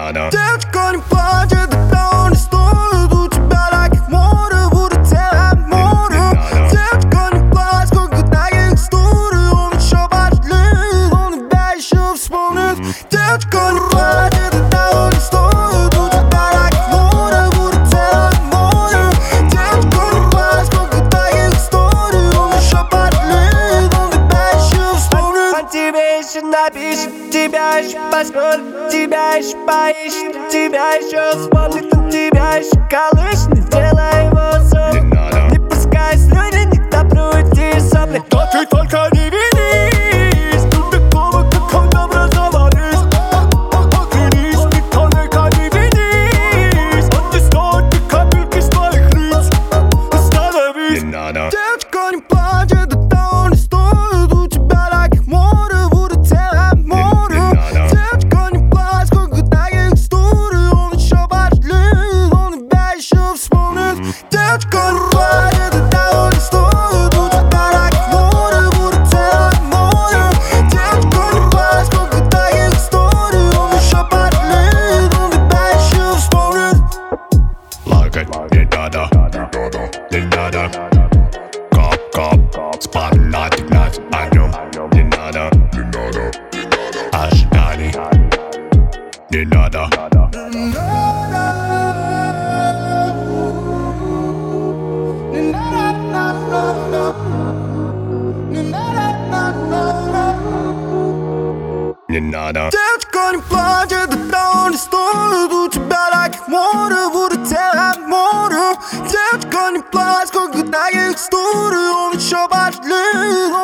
надо. Девочка, не плачь, это того не стоит. У тебя таких море, будет целое море. Девочка, не плачь, сколько таких историй. Он еще пошлит, он тебя еще вспомнит. Девочка, не плачь, это того не стоит. У тебя таких море, будет целое море. Девочка, не плачь, сколько таких историй. Он еще пошлит, он тебя еще вспомнит. Он тебе еще напишет, тебя еще посмотрит, тебя еще поищет, тебя еще вспомнит, он тебя еще колышет. Не делай его сон, не пускай слюни, не топруйте сопли. Да ты только не винись, тут такого, как он образовались. Оглянись, ты только не винись. Он не стоит ни капельки с твоих лиц. Остановись. Не надо. Девочка, не плачь, это того не стоит. У тебя таких море, будет целое море. Девочка, не плачь, сколько таких историй. Он еще пошлит, он тебя еще вспомнит. Девочка, не плачь, это того не стоит. У тебя таких море, будет целое море. Девочка, не плачь, сколько таких историй. Он еще пошлит, он тебя еще вспомнит. Лакать не надо, не надо. Коп, спать над огнем. Не надо, ожиданий. Не надо. Не надо. Девочка, не плачь, это того не стоит. У тебя таких море, будет целое море. Девочка, не плачь, сколько таких историй. Он еще пошлит,